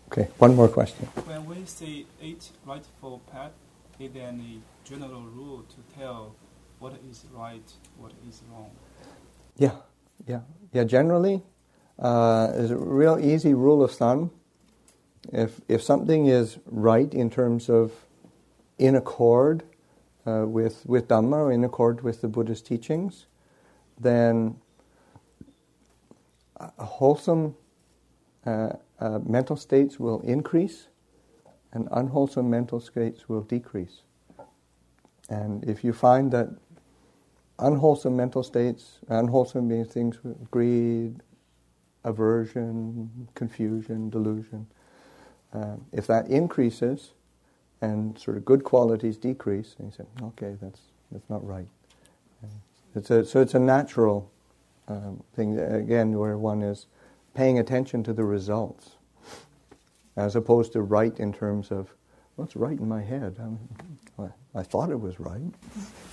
Okay, one more question. When we say 8 rightful paths, is there any general rule to tell what is right, what is wrong? Yeah. Generally, there's a real easy rule of thumb. If something is right in terms of in accord with Dhamma, or in accord with the Buddha's teachings, then wholesome mental states will increase and unwholesome mental states will decrease. And if you find that unwholesome mental states, unwholesome means things with greed, aversion, confusion, delusion, if that increases and sort of good qualities decrease, and you say, okay, that's not right. So it's a natural thing, again, where one is paying attention to the results, as opposed to right in terms of, what's right in my head? I thought it was right.